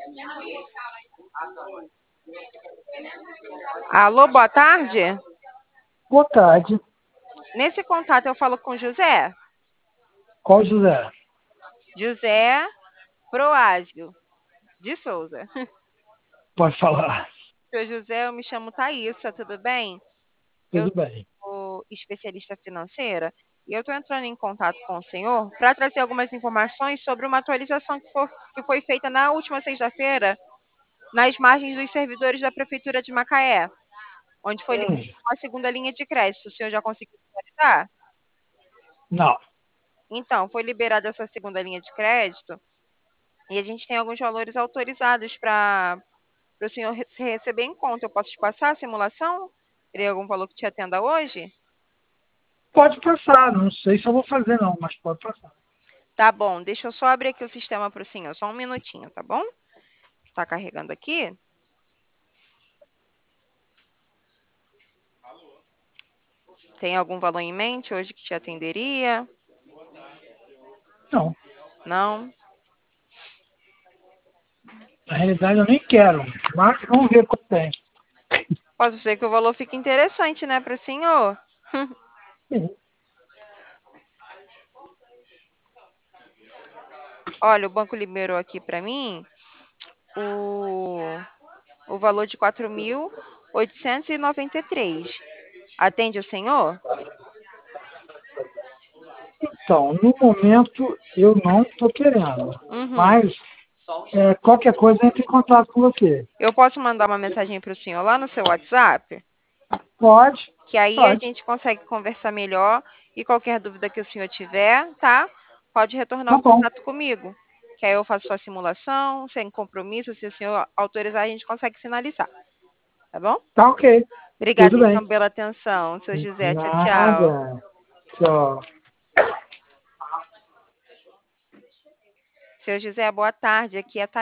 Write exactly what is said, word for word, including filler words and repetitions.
Alô, boa tarde. Boa tarde. Nesse contato eu falo com José. Qual José? José Proásio de Souza. Pode falar. Seu José, eu me chamo Thaísa, tudo bem? Eu Tudo bem. sou especialista financeira e eu estou entrando em contato com o senhor para trazer algumas informações sobre uma atualização que, for, que foi feita na última sexta-feira nas margens dos servidores da Prefeitura de Macaé, onde foi liberada Hum, uma segunda linha de crédito. O senhor já conseguiu visualizar? não. Então, foi liberada essa segunda linha de crédito e a gente tem alguns valores autorizados para o senhor re- receber em conta. Eu posso te passar a simulação? Teria algum valor que te atenda hoje? Pode passar. Não sei se eu vou fazer, não, mas pode passar. Tá bom, deixa eu só abrir aqui o sistema para o senhor, só um minutinho, tá bom? Está carregando aqui. Tem algum valor em mente hoje que te atenderia? Não. Não? Na realidade, eu nem quero. Mas vamos ver quanto tem. Pode ser que o valor fique interessante, né, para o senhor? Sim. Olha, o banco liberou aqui para mim o, o valor de quatro mil oitocentos e noventa e três. Atende o senhor? Então, no momento, eu não estou querendo. Uhum. Mas, é, qualquer coisa, entre em contato com você. Eu posso mandar uma mensagem para o senhor lá no seu WhatsApp? Pode? Que aí a Pode. gente consegue conversar melhor e qualquer dúvida que o senhor tiver, tá? Pode retornar Tá o bom. contato comigo. Que aí eu faço sua simulação, sem compromisso, se o senhor autorizar, a gente consegue finalizar, tá bom? Tá ok. Obrigada, Tudo bem. então, pela atenção, seu José. Tchau, tchau. Nada. Tchau. Seu José, boa tarde. Aqui é a